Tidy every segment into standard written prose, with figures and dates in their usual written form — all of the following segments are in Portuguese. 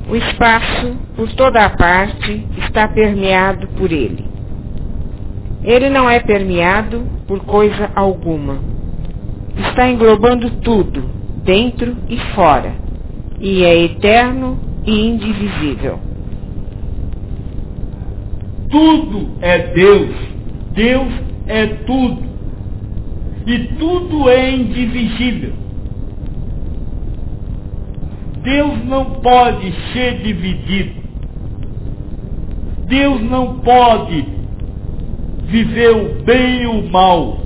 O espaço, por toda a parte, está permeado por ele. Ele não é permeado por coisa alguma. Está englobando tudo, dentro e fora, e é eterno e indivisível. Tudo é Deus. Deus é tudo. E tudo é indivisível. Deus não pode ser dividido. Deus não pode viver o bem e o mal.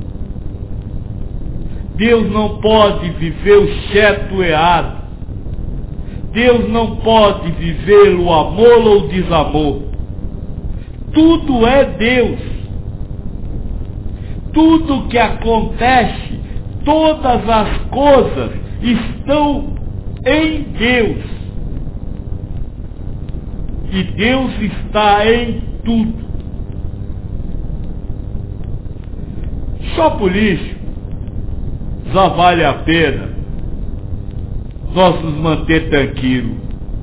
Deus não pode viver o certo e o errado. Deus não pode viver o amor ou o desamor. Tudo é Deus. Tudo que acontece, todas as coisas estão em Deus. E Deus está em tudo. Só por isso, já vale a pena nós nos manter tranquilos.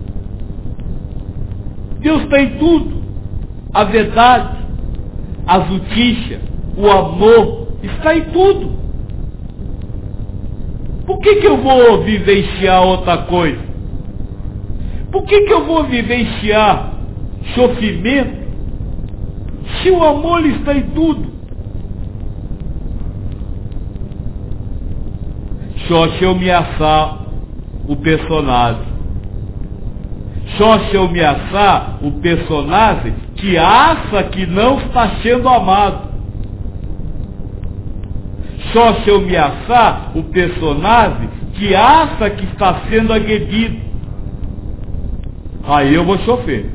Deus tem tudo. A verdade, a justiça, o amor, está em tudo. Por que eu vou vivenciar outra coisa? Por que eu vou vivenciar sofrimento se o amor está em tudo? Só se eu me assar o personagem. Só se eu me assar o personagem que acha que não está sendo amado. Só se eu me assar o personagem que acha que está sendo agredido. Aí eu vou sofrer.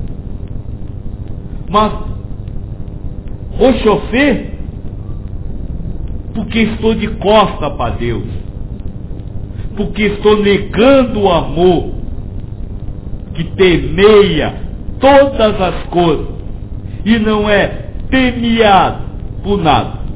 Mas vou sofrer porque estou de costa para Deus. Porque estou negando o amor que permeia todas as coisas e não é permeado por nada.